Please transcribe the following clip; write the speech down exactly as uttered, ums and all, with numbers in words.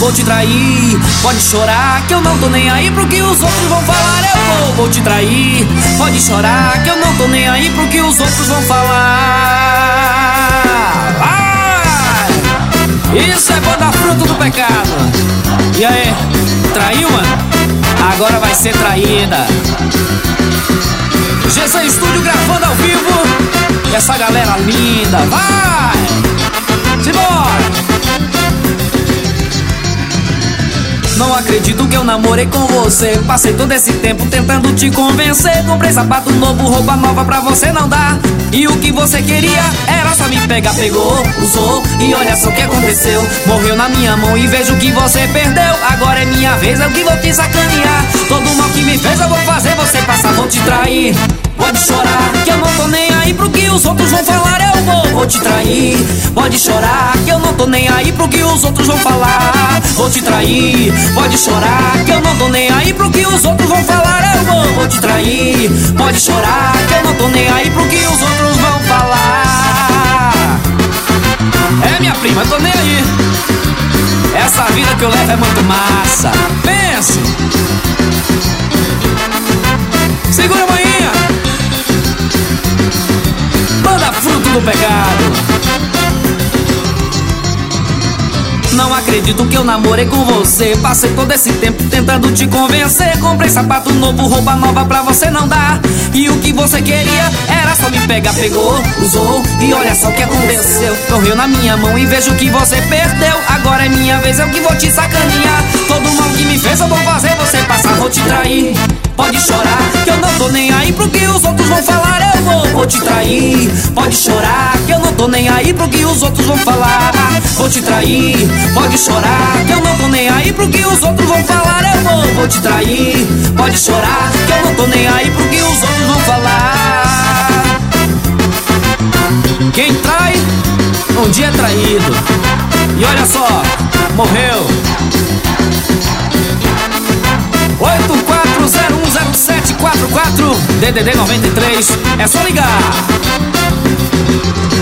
vou te trair. Pode chorar que eu não tô nem aí pro que os outros vão falar. Eu vou, vou te trair. Pode chorar que eu não tô nem aí pro que os outros vão falar. Vai! Isso é banda fruto do pecado. E aí, traiu, mano? Agora vai ser traída. G C Estúdio gravando ao vivo. E essa galera linda, vai! Simbora! Não acredito que eu namorei com você. Passei todo esse tempo tentando te convencer. Comprei sapato novo, roupa nova pra você não dar. E o que você queria era só me pegar. Pegou, usou e olha só o que aconteceu. Morreu na minha mão e vejo que você perdeu. Agora é minha vez, eu que vou te sacanear. Todo mal que me fez eu vou fazer você passar, vou te trair. Pode chorar, que eu não tô nem aí pro que os outros vão falar. Eu vou, vou te trair. Pode chorar, que eu não tô nem aí pro que os outros vão falar. Vou te trair. Pode chorar, que eu não tô nem aí pro que os outros vão falar. Eu vou, vou te trair. Pode chorar, que eu não tô nem aí pro que os outros vão falar. É minha prima, tô nem aí. Essa vida que eu levo é muito massa. Pense. Segura a manhinha. Banda fruto do pecado. Não acredito que eu namorei com você. Passei todo esse tempo tentando te convencer. Comprei sapato novo, roupa nova pra você não dar. E o que você queria era só me pegar. Pegou, usou e olha só o que aconteceu. Correu na minha mão e vejo que você perdeu. Agora é minha vez, eu que vou te sacanear. Todo mal que me fez eu vou fazer você passar, vou te trair. Pode chorar, que eu não tô nem aí pro que os outros vão falar. Eu vou, vou te trair. Pode chorar, que eu não tô nem aí pro que os outros vão falar. Vou te trair. Pode chorar, que eu não tô nem aí pro que os outros vão falar. Eu vou, vou te trair. Pode chorar, que eu não tô nem aí pro que os outros vão falar. Quem trai, um dia é traído. E olha só, morreu. Oito quatro zero um zero sete quatro quatro D D D noventa e três. É só ligar.